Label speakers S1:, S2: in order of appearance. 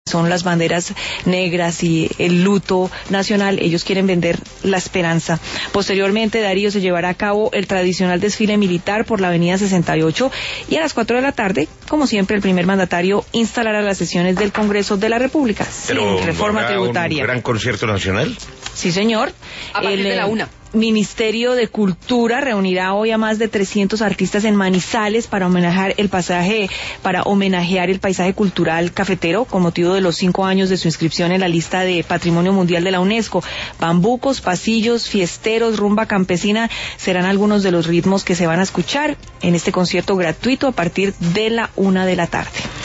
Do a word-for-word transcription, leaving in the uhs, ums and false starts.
S1: son las banderas negras y el luto nacional. Ellos quieren vender la esperanza. Posteriormente, Darío, se llevará a cabo el tradicional desfile militar por la avenida sesenta y ocho y a las cuatro de la tarde, como siempre, el primer mandatario instalará las sesiones del Congreso de la República
S2: Pero
S1: sin reforma tributaria.
S2: ¿Un gran concierto nacional?
S1: Sí, señor.
S3: A partir
S1: el,
S3: de la una.
S1: Ministerio de Cultura reunirá hoy a más de trescientos artistas en Manizales para homenajear el pasaje, para homenajear el paisaje cultural cafetero con motivo de los cinco años de su inscripción en la lista de Patrimonio Mundial de la UNESCO. Bambucos, pasillos, fiesteros, rumba campesina serán algunos de los ritmos que se van a escuchar en este concierto gratuito a partir de la una de la tarde.